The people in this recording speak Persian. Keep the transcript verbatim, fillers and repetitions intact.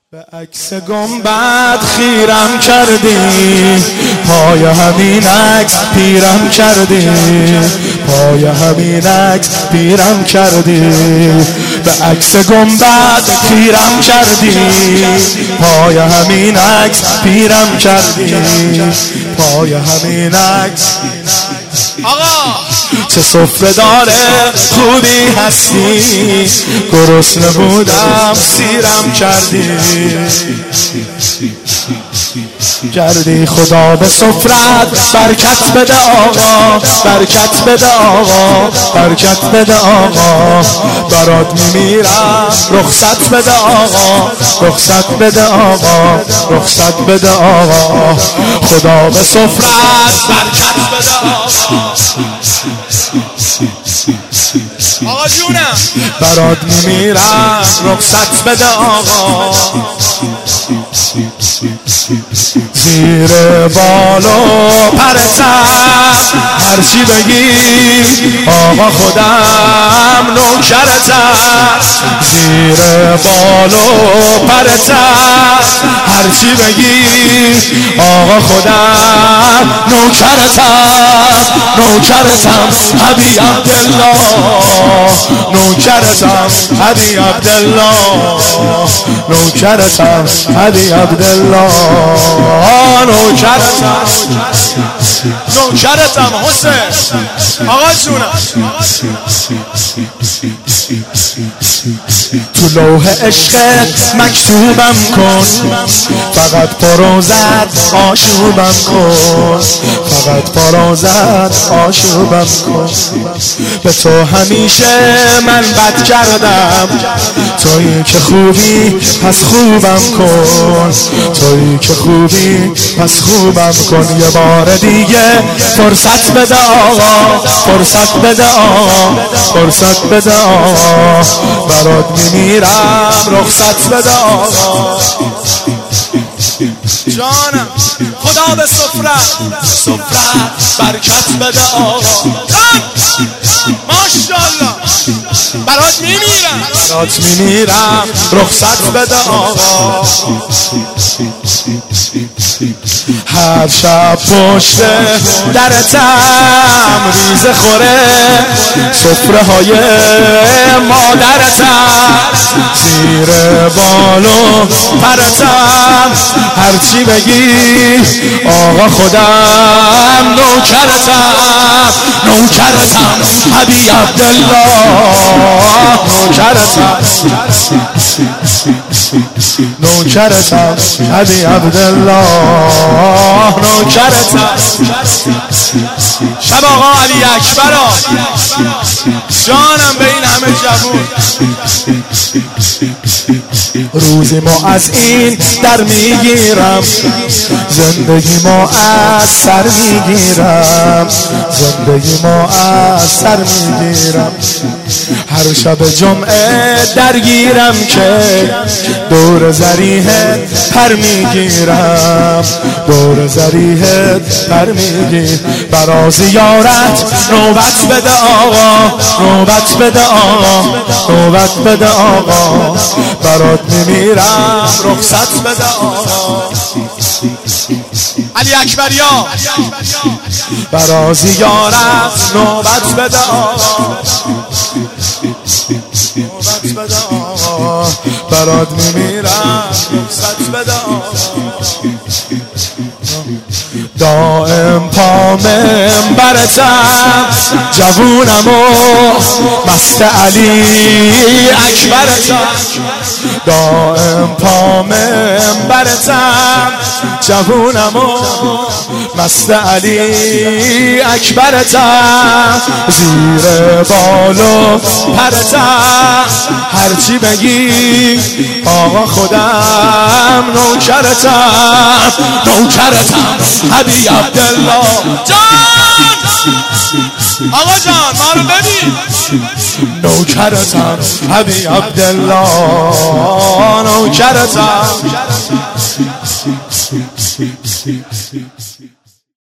به عکس گنبد خیرم کردی، پای همین عکس پیرم کردی، پای همین عکس پیرم کردی. به عکس گنبد خیرم کردی، پای همین عکس پیرم کردی، پای همین عکس. آقا چه سفره داره خودی هستی، گرسنه بودم سیرم کردی کردی. خدا به سفرت برکت بده آقا، برکت بده آقا، برکت بده آقا. برات میمیرم رخصت بده آقا، رخصت بده آقا، رخصت بده آقا. خدا به سفرت برکت بده آقا. آقا جونم برات میمیرم رخصت بده آقا. زیر بالو پرتم هرچی بگی آقا، خودم نوکرتم. زیر بالو پرتم هرچی بگی آقا، خودم نوکرتم، نوکرتم ابی عبدالله، نوکرتم ابی عبدالله، نوکرتم ابی عبدالله، نوکرتم، نوکرتم حسین. آقا جونم تو لوح عشقت مکتوبم کن، فقط پروزت آشوبم کن، فقط پروزت آشوبم کن. به تو همیشه من بد کردم، تویی که خوبی پس خوبم کن، تویی که خوبی پس خوبم کن. یه بار دیگه فرصت بده آقا، فرصت بده آقا، فرصت بده آقا. برات میمیرم رخصت بده آقا. جانم خدا به سفرت، سفرت برکت بده آقا. ماشاءالله برات میمیرم، برات میمیرم رخصت بده آقا. هر شب پشت درتم ریزه خوره سفره های مادرتم. زیر بالو پرتم هرچی بگی آقا، خودم نوکرتم، نوکرتم ابی عبدالله، نوکرتم، نوکرتم ابی عبدالله، نوکرتم. شب آقا علی اکبرا جانم به این همه جوون. روزی ما از این در میگیرم، زندگی ما از سر میگیرم، زندگی ما از سر میگیرم. هر شب جمعه درگیرم که دور زریحت پر میگیرم، دور زریحت پر میگیر. برا زیارت نوبت بده آقا، نوبت بده آقا، نوبت بده آقا. برات میمیرم رخصت بده آقا. علی اکبریا برا زیارت نوبت بده آقا، نوبت بده آقا. برات میمیرم رخصت بده آقا. دائم پا منبرتم جوونم و مست علی اکبرتم، دائم پا منبرتم جوونم و مست علی اکبرتم. زیر بالو پرتم هرچی بگی آقا، خودم نوکرتم، نوکرتم ابی عبدالله. جان آقا جان ما رو ببین، نوکرتم ابی عبدالله، نوکرتم.